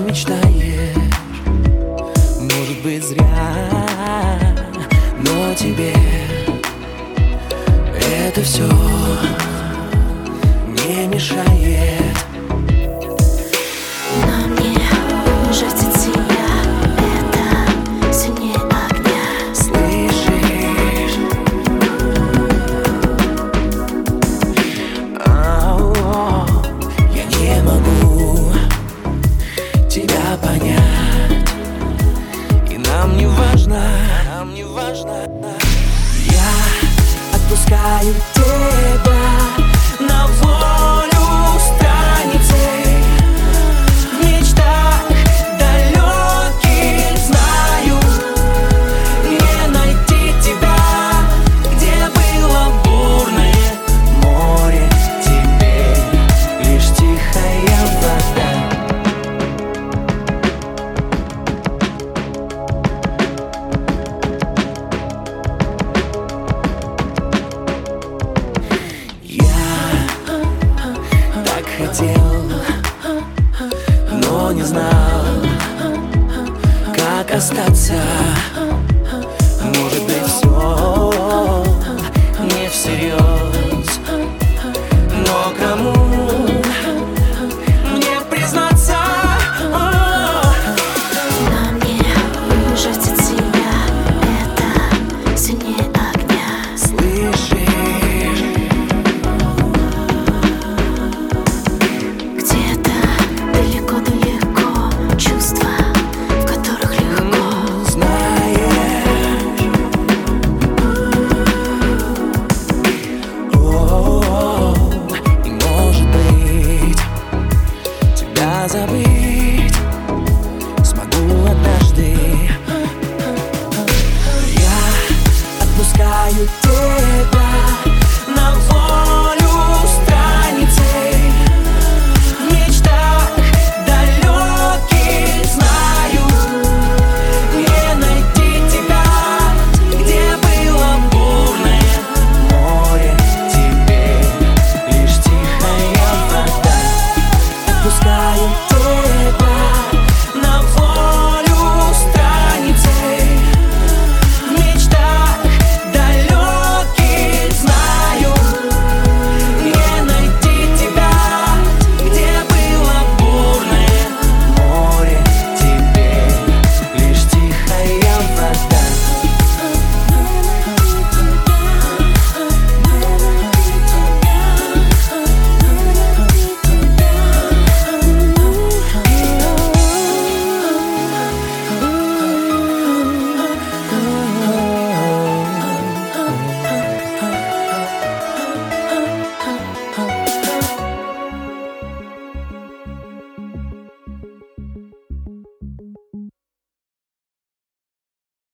мечтаешь, может быть зря, но тебе это все не мешает. На мне жаждет сия, это сильнее огня. Слышишь? Я не могу тебя понять, и нам не важно, Я отпускаю тебя на волю страницы. В мечтах далеких знаю, не найти тебя, где было бурное море. Теперь лишь тихая вода. Хотел, но не знал, как остаться. Может быть, все не всерьез.